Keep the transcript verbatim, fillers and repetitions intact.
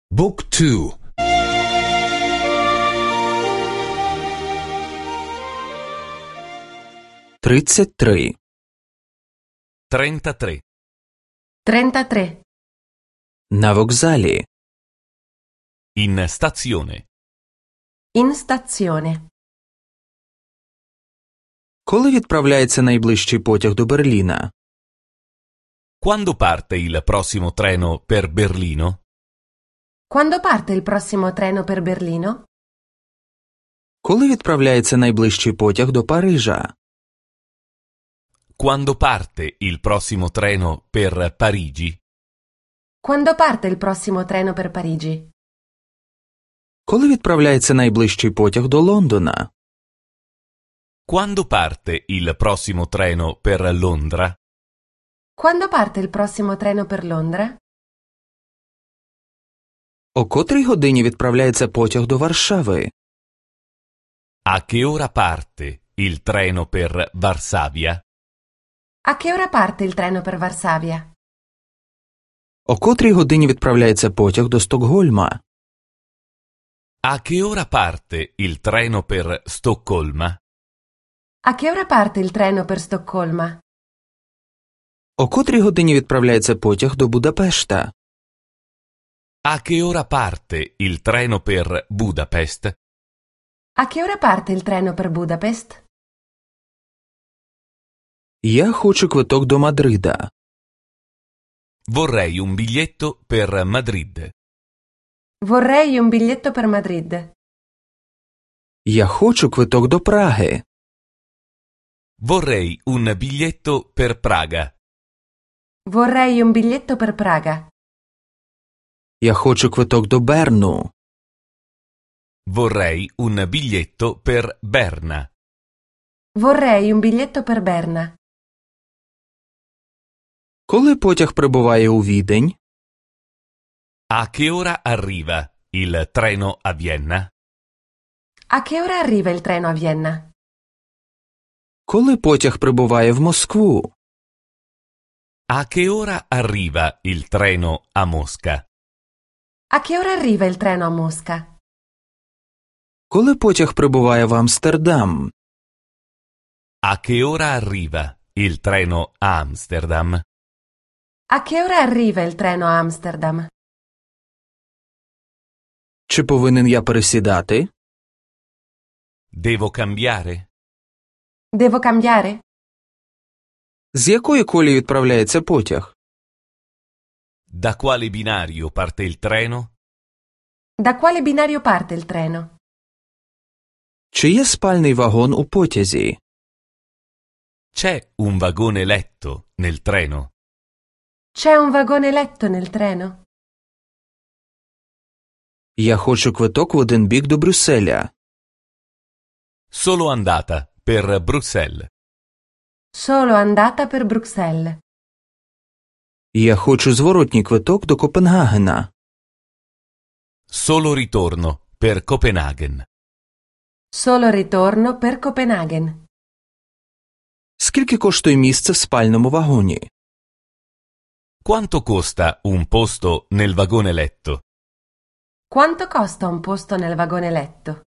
บุ๊กทู тридцать три. trentatré. trentatré. На вокзалі. In stazione. In stazione. Коли відправляється найближчий потяг до Берліна? Quando parte il prossimo treno per Berlino? Quando parte il prossimo treno per Berlino? Коли відправляється найближчий потяг до Парижа? Quando parte il prossimo treno per Parigi? Quando parte il prossimo treno per Parigi? Коли відправляється найближчий потяг до Лондона? Quando parte il prossimo treno per Londra? Quando parte il prossimo treno per Londra? О котрій годині відправляється потяг до Варшави? A che ora parte il treno per Varsavia? A che ora parte il treno per Varsavia? О котрій годині відправляється потяг до Стокгольма? A che ora parte il treno per Stoccolma? A che ora parte il treno per Stoccolma? О котрій годині відправляється потяг до Будапешта? A che ora parte il treno per Budapest? A che ora parte il treno per Budapest? Я хочу квиток до Мадрида. Vorrei un biglietto per Madrid. Vorrei un biglietto per Madrid. Я хочу квиток до Праги. Vorrei un biglietto per Praga. Vorrei un biglietto per Praga. Я хочу квиток до Берну. Vorrei un biglietto per Berna. Vorrei un biglietto per Berna. Коли потяг прибуває у Відень? A che ora arriva il treno a Vienna? A che ora arriva il treno a Vienna? Коли потяг прибуває в Москву? A che ora arriva il treno a Mosca? A che ora arriva il treno a Mosca? Коли потяг прибуває в Амстердам? A che ora arriva il treno a Amsterdam? A che ora arriva il treno a Amsterdam? Чи повинен я пересідати? Devo cambiare? Devo cambiare? З якої колії відправляється потяг? Da quale binario parte il treno? Da quale binario parte il treno? Чи є спальний вагон у потязі? C'è un vagone letto nel treno? C'è un vagone letto nel treno? Я хочу квиток в один бік до Брюсселя. Solo andata per Bruxelles. Solo andata per Bruxelles. Я хочу зворотній квиток до Копенгагена. Solo ritorno per Copenaghen. Solo ritorno per Copenaghen. Скільки коштує місце в спальному вагоні? Quanto costa un posto nel vagone letto? Quanto costa un posto nel vagone letto?